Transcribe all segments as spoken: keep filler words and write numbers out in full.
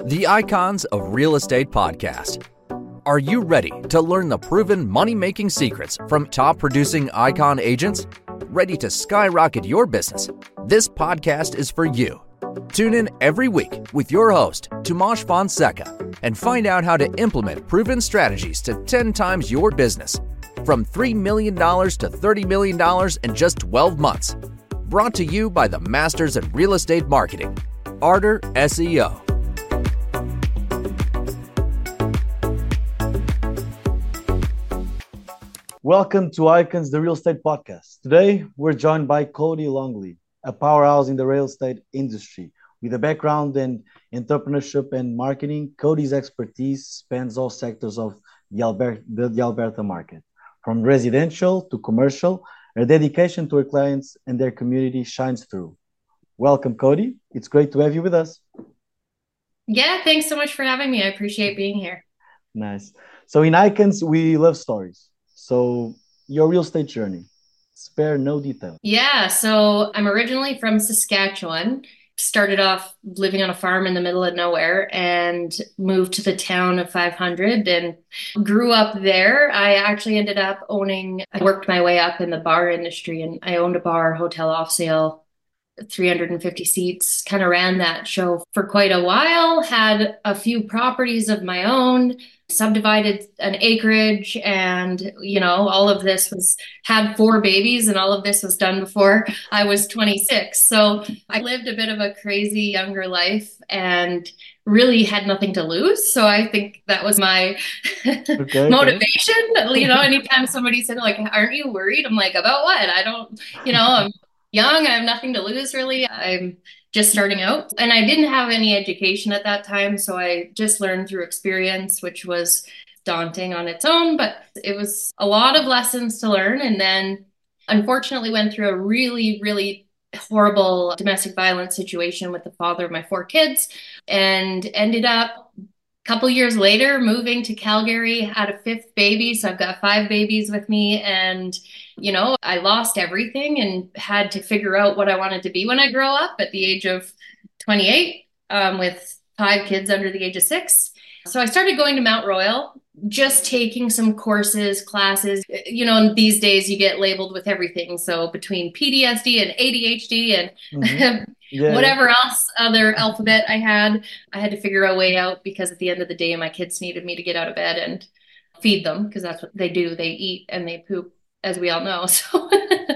The Icons of Real Estate Podcast. Are you ready to learn the proven money-making secrets from top-producing Icon agents? Ready to skyrocket your business? This podcast is for you. Tune in every week with your host, Tomasz Fonseca, and find out how to implement proven strategies to ten times your business, from three million dollars to thirty million dollars in just twelve months. Brought to you by the Masters in Real Estate Marketing, Arter S E O. Welcome to Icons, the Real Estate Podcast. Today, we're joined by Cody Longley, a powerhouse in the real estate industry. With a background in entrepreneurship and marketing, Cody's expertise spans all sectors of the Alberta, the, the Alberta market. From residential to commercial, her dedication to her clients and their community shines through. Welcome, Cody. It's great to have you with us. Yeah, thanks so much for having me. I appreciate being here. Nice. So in Icons, we love stories. So your real estate journey, spare no detail. Yeah, so I'm originally from Saskatchewan. Started off living on a farm in the middle of nowhere and moved to the town of five hundred and grew up there. I actually ended up owning, I worked my way up in the bar industry, and I owned a bar, hotel off sale, three hundred fifty seats, kind of ran that show for quite a while, had a few properties of my own, subdivided an acreage, and you know all of this was had four babies, and all of this was done before I was twenty-six. So I lived a bit of a crazy younger life and really had nothing to lose. So I think that was my okay, motivation. Okay. You know, anytime somebody said like, aren't you worried? I'm like, about what? I don't, you know, I'm young, I have nothing to lose really. I'm just starting out, and I didn't have any education at that time. So I just learned through experience, which was daunting on its own, but it was a lot of lessons to learn. And then unfortunately went through a really, really horrible domestic violence situation with the father of my four kids, and ended up a couple years later moving to Calgary, had a fifth baby. So I've got five babies with me, and you know, I lost everything and had to figure out what I wanted to be when I grow up at the age of twenty-eight, um, with five kids under the age of six. So I started going to Mount Royal, just taking some courses, classes. You know, and these days you get labeled with everything. So between P T S D and A D H D and mm-hmm. yeah. whatever else other alphabet I had, I had to figure a way out, because at the end of the day, my kids needed me to get out of bed and feed them, because that's what they do. They eat and they poop, as we all know. So,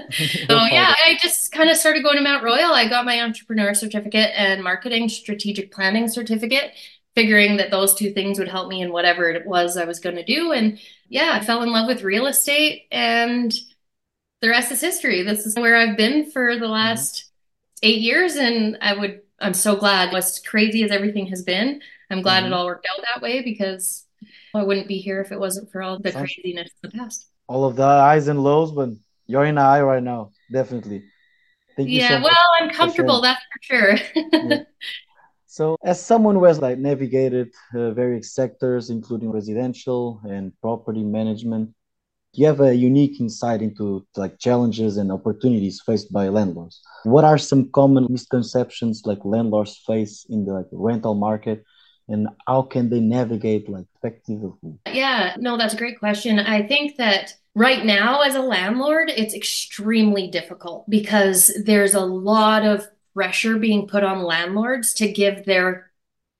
so yeah, I just kind of started going to Mount Royal. I got my entrepreneur certificate and marketing strategic planning certificate, figuring that those two things would help me in whatever it was I was going to do. And yeah, I fell in love with real estate, and the rest is history. This is where I've been for the last mm-hmm. eight years. And I would, I'm so glad, as crazy as everything has been, I'm glad mm-hmm. it all worked out that way, because I wouldn't be here if it wasn't for all the Sounds- craziness of the past. All of the highs and lows, but you're in a high right now, definitely. Thank you. Yeah, so well, I'm comfortable, for that's for sure. Yeah. So, as someone who has like navigated uh, various sectors, including residential and property management, you have a unique insight into like challenges and opportunities faced by landlords. What are some common misconceptions like landlords face in the like, rental market? And how can they navigate like effectively? Yeah, no, that's a great question. I think that right now as a landlord, it's extremely difficult, because there's a lot of pressure being put on landlords to give their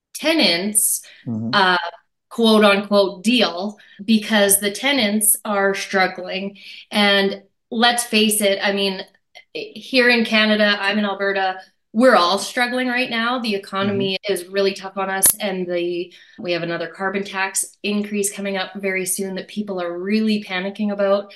tenants mm-hmm. a quote unquote deal, because the tenants are struggling. And let's face it, I mean, here in Canada, I'm in Alberta, we're all struggling right now. The economy mm-hmm. is really tough on us, and the we have another carbon tax increase coming up very soon that people are really panicking about.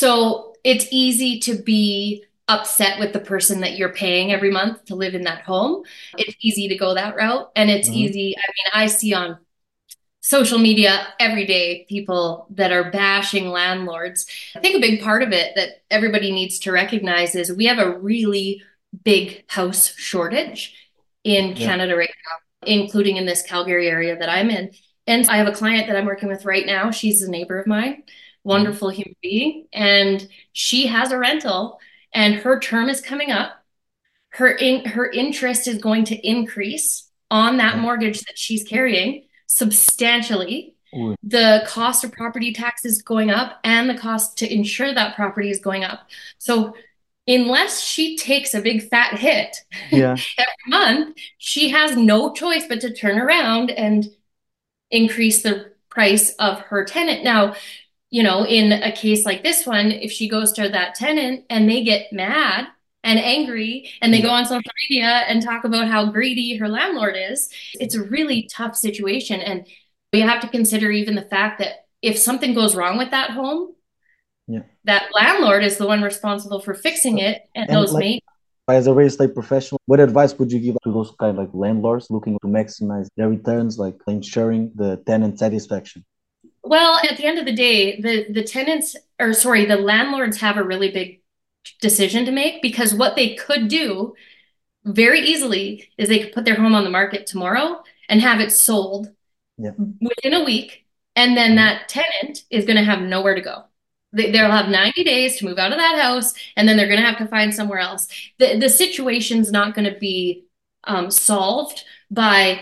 So it's easy to be upset with the person that you're paying every month to live in that home. It's easy to go that route, and it's mm-hmm. easy. I mean, I see on social media every day people that are bashing landlords. I think a big part of it that everybody needs to recognize is we have a really big house shortage in yeah. Canada right now, including in this Calgary area that I'm in. And I have a client that I'm working with right now. She's a neighbor of mine, wonderful human being, and she has a rental, and her term is coming up. Her in, her interest is going to increase on that mortgage that she's carrying substantially. Ooh. The cost of property tax is going up and the cost to insure that property is going up. So unless she takes a big fat hit Yeah. every month, she has no choice but to turn around and increase the price of her tenant. Now, you know, in a case like this one, if she goes to that tenant and they get mad and angry and they go on social media and talk about how greedy her landlord is, it's a really tough situation. And you have to consider even the fact that if something goes wrong with that home, Yeah. that landlord is the one responsible for fixing it, and, and those like, mates. As a real estate professional, what advice would you give to those kind of like landlords looking to maximize their returns, like ensuring the tenant satisfaction? Well, at the end of the day, the, the tenants, or sorry, the landlords have a really big decision to make, because what they could do very easily is they could put their home on the market tomorrow and have it sold yeah. within a week. And then mm-hmm. that tenant is going to have nowhere to go. They, they'll have ninety days to move out of that house, and then they're going to have to find somewhere else. The, the situation's not going to be um, solved by,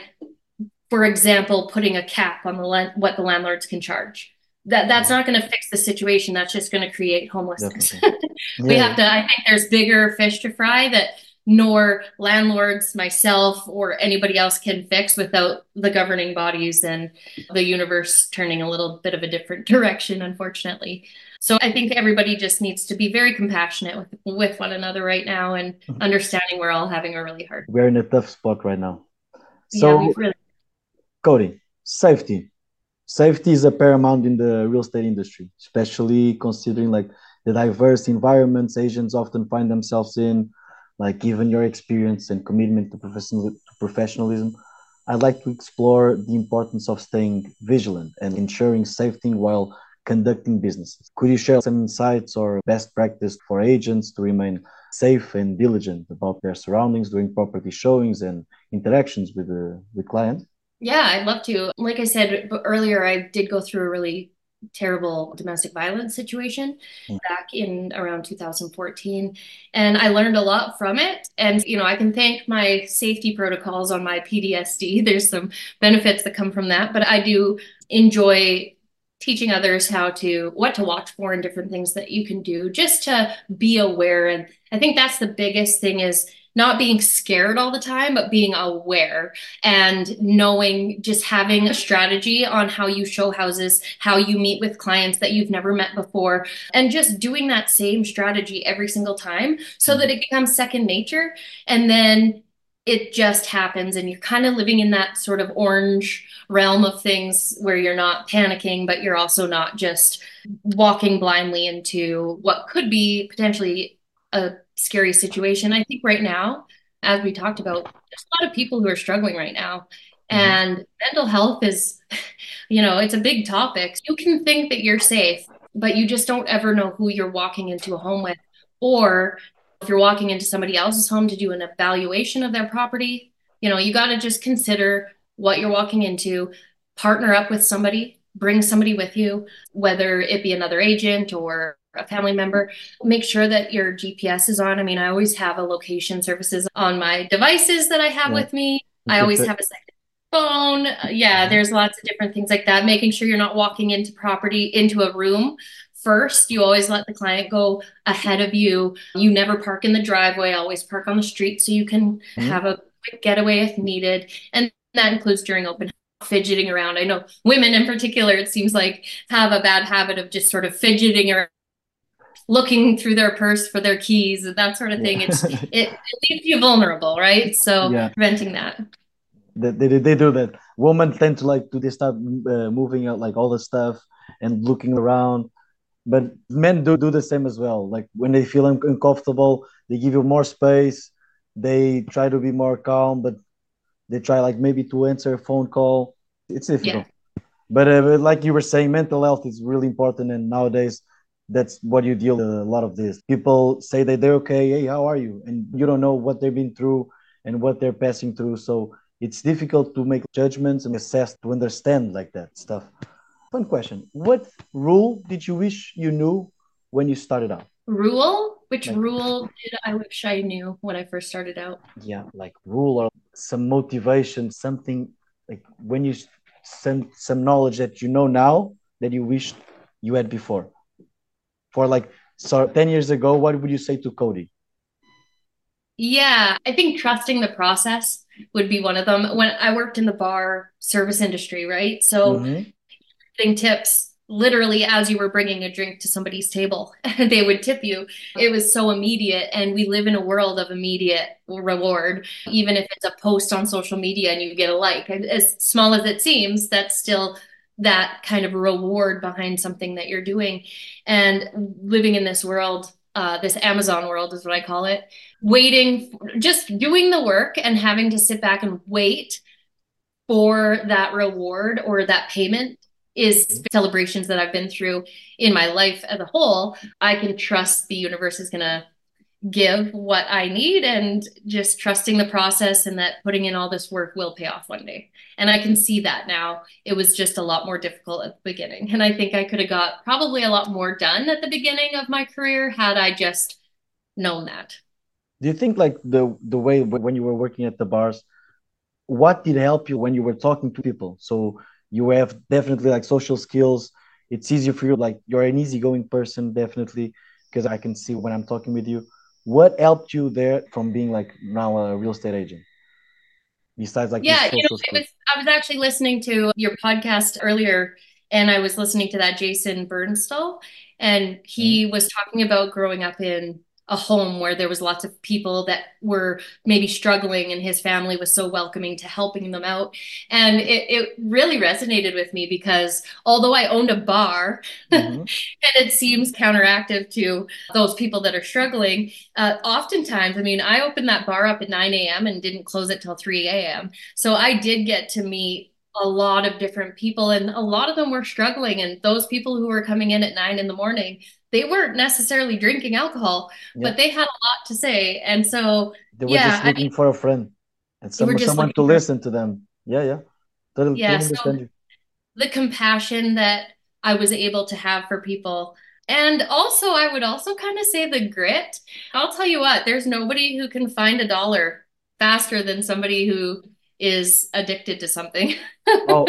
for example, putting a cap on the what the landlords can charge. That that's not going to fix the situation. That's just going to create homelessness. we yeah. have to, I think there's bigger fish to fry that nor landlords, myself, or anybody else can fix without the governing bodies and the universe turning a little bit of a different direction, unfortunately. So I think everybody just needs to be very compassionate with, with one another right now, and understanding we're all having a really hard. We're in a tough spot right now. So, yeah, we've really... Cody, safety. Safety is a paramount in the real estate industry, especially considering like the diverse environments agents often find themselves in. Like, given your experience and commitment to, professional, to professionalism, I'd like to explore the importance of staying vigilant and ensuring safety while conducting businesses. Could you share some insights or best practice for agents to remain safe and diligent about their surroundings during property showings and interactions with the with clients? Yeah, I'd love to. Like I said earlier, I did go through a really terrible domestic violence situation mm. back in around two thousand fourteen. And I learned a lot from it. And, you know, I can thank my safety protocols on my P T S D. There's some benefits that come from that, but I do enjoy teaching others how to, what to watch for and different things that you can do just to be aware. And I think that's the biggest thing, is not being scared all the time, but being aware and knowing, just having a strategy on how you show houses, how you meet with clients that you've never met before, and just doing that same strategy every single time so that it becomes second nature. And then it just happens, and you're kind of living in that sort of orange realm of things where you're not panicking, but you're also not just walking blindly into what could be potentially a scary situation. I think right now, as we talked about, there's a lot of people who are struggling right now. And mm-hmm. mental health is, you know, it's a big topic. You can think that you're safe, but you just don't ever know who you're walking into a home with. Or if you're walking into somebody else's home to do an evaluation of their property, you know, you got to just consider what you're walking into, partner up with somebody, bring somebody with you, whether it be another agent or a family member. Make sure that your G P S is on. I mean, I always have a location services on my devices that I have yeah. with me. I always have a second phone. Yeah, there's lots of different things like that. Making sure you're not walking into property, into a room first. You always let the client go ahead of you. You never park in the driveway, always park on the street so you can mm-hmm. have a quick getaway if needed. And that includes during open fidgeting around. I know women in particular, it seems like, have a bad habit of just sort of fidgeting around, looking through their purse for their keys and that sort of thing. Yeah. It's it, it leaves you vulnerable, right? So yeah. preventing that. They, they, they do that. Women tend to like to they start uh, moving out like all the stuff and looking around, but men do do the same as well. Like when they feel un- uncomfortable, they give you more space. They try to be more calm, but they try like maybe to answer a phone call. It's difficult. Yeah. But uh, like you were saying, mental health is really important, and nowadays that's what you deal with a lot of this. People say that they're okay. Hey, how are you? And you don't know what they've been through and what they're passing through. So it's difficult to make judgments and assess to understand like that stuff. Fun question. What rule did you wish you knew when you started out? Rule? Which Like, rule did I wish I knew when I first started out? yeah, like rule or some motivation, something like when you s- some some knowledge that you know now that you wish you had before. For like, so ten years ago, what would you say to Cody? Yeah, I think trusting the process would be one of them. When I worked in the bar service industry, right? So Mm-hmm. getting tips literally as you were bringing a drink to somebody's table. They would tip you. It was so immediate. And we live in a world of immediate reward. Even if it's a post on social media and you get a like, as small as it seems, that's still that kind of reward behind something that you're doing. And living in this world, uh, this Amazon world is what I call it, waiting, just doing the work and having to sit back and wait for that reward or that payment is celebrations that I've been through in my life as a whole. I can trust the universe is going to give what I need, and just trusting the process and that putting in all this work will pay off one day. And I can see that now. It was just a lot more difficult at the beginning. And I think I could have got probably a lot more done at the beginning of my career had I just known that. Do you think like the the way when you were working at the bars, what did help you when you were talking to people? So you have definitely like social skills. It's easier for you, like you're an easygoing person, definitely, because I can see when I'm talking with you. What helped you there from being like now a real estate agent, besides like Yeah, these you know, social it skills? was I was actually listening to your podcast earlier, and I was listening to that Jason Bernstall, and Mhm. he was talking about growing up in a home where there was lots of people that were maybe struggling, and his family was so welcoming to helping them out. And it, it really resonated with me because although I owned a bar, and Mhm. it seems counteractive to those people that are struggling, uh, oftentimes, I mean, I opened that bar up at nine a m and didn't close it till three a m. So I did get to meet a lot of different people, and a lot of them were struggling. And those people who were coming in at nine in the morning, they weren't necessarily drinking alcohol, Yeah, but they had a lot to say. And so, they were yeah, just I mean, looking for a friend and they were some just someone to looking for, listen to them. Yeah, yeah, totally, yeah. totally So understand you. the compassion that I was able to have for people. And also, I would also kind of say the grit. I'll tell you what, there's nobody who can find a dollar faster than somebody who is addicted to something. Oh,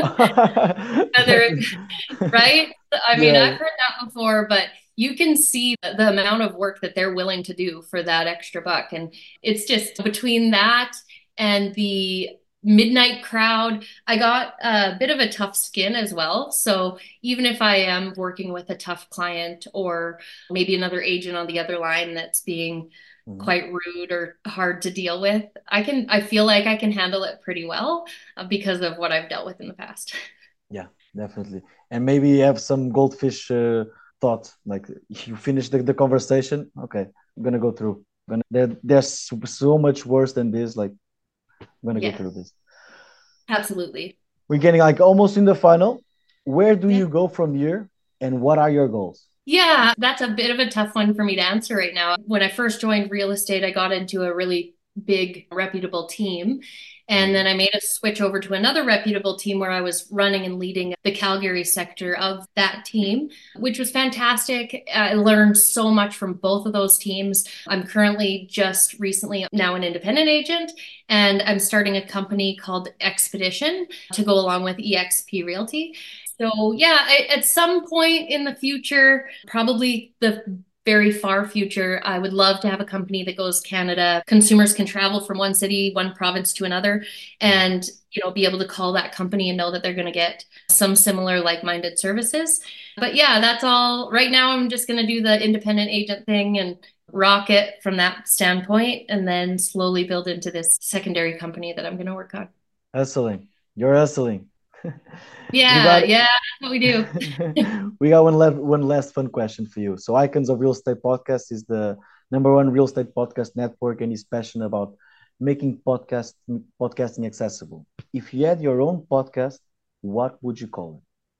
Whether, right? I mean, I've yeah. heard that before, but you can see the, the amount of work that they're willing to do for that extra buck. And it's just between that and the midnight crowd, I got a bit of a tough skin as well. So even if I am working with a tough client or maybe another agent on the other line that's being Mhm. quite rude or hard to deal with, I can, I feel like I can handle it pretty well uh, because of what I've dealt with in the past. Yeah, definitely. And maybe you have some goldfish uh, thought, like you finish the, the conversation. Okay, I'm gonna go through. Gonna there, there's so much worse than this. Like I'm gonna go Yeah, through this. absolutely. We're getting like almost in the final. Where do Yeah. you go from here, and what are your goals? Yeah, that's a bit of a tough one for me to answer right now. When I first joined real estate, I got into a really big, reputable team. And then Mhm. I made a switch over to another reputable team where I was running and leading the Calgary sector of that team, which was fantastic. I learned so much from both of those teams. I'm currently just recently now an independent agent, and I'm starting a company called Expedition to go along with eXp Realty. So yeah, I, at some point in the future, probably the very far future, I would love to have a company that goes Canada. Consumers can travel from one city, one province to another, Mhm. and you know, be able to call that company and know that they're going to get some similar like-minded services. But yeah, that's all. Right now, I'm just going to do the independent agent thing and rock it from that standpoint, and then slowly build into this secondary company that I'm going to work on. Hustling. You're hustling. We Yeah, got yeah, that's what we do. we got one last one last fun question for you. So Icons of Real Estate Podcast is the number one real estate podcast network and is passionate about making podcast podcasting accessible. If you had your own podcast, what would you call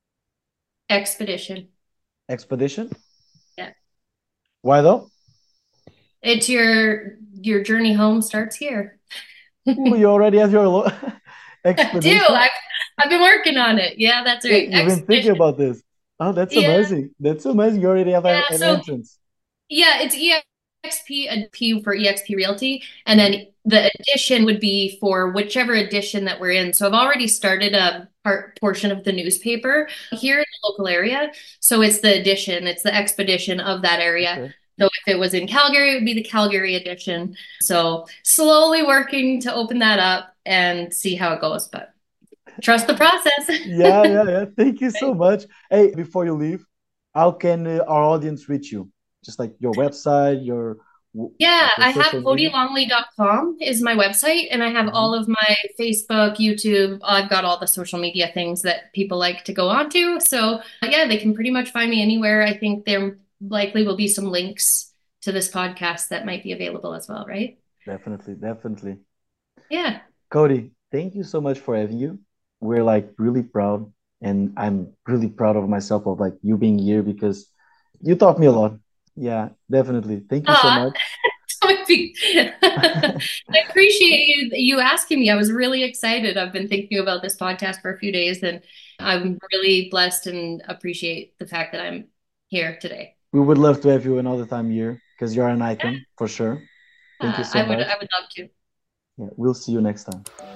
Expedition. it? Expedition? Yeah. Why though? It's your your journey home starts here. Ooh, you already have your lo- I do. expedition? I've I've been working on it. Yeah, that's Yeah, right. you've been thinking Expedition. about this. Oh, that's Yeah, amazing. That's amazing. You already have a- yeah. an So entrance. yeah, it's P, a P for eXp Realty, and then the edition would be for whichever edition that we're in. So I've already started a part portion of the newspaper here in the local area. So it's the edition, it's the expedition of that area. Okay. So if it was in Calgary, it would be the Calgary edition. So slowly working to open that up and see how it goes, but trust the process. Yeah, yeah, yeah. Thank you so much. Hey, before you leave, how can uh, our audience reach you? Just like your website, your Yeah, like your I have social cody media. longley dot com is my website, and I have all Mhm. of my Facebook, YouTube. I've got all the social media things that people like to go on to. So, yeah, they can pretty much find me anywhere. I think there likely will be some links to this podcast that might be available as well, right? Definitely, definitely. Yeah. Cody, thank you so much for having you. We're like really proud, and I'm really proud of myself of like you being here because you taught me a lot. Yeah, definitely. Thank you so Ah, much. I appreciate you you asking me. I was really excited. I've been thinking about this podcast for a few days, and I'm really blessed and appreciate the fact that I'm here today. We would love to have you another time here because you're an icon for sure. Thank you Uh, so I would much. I would love to. Yeah, we'll see you next time.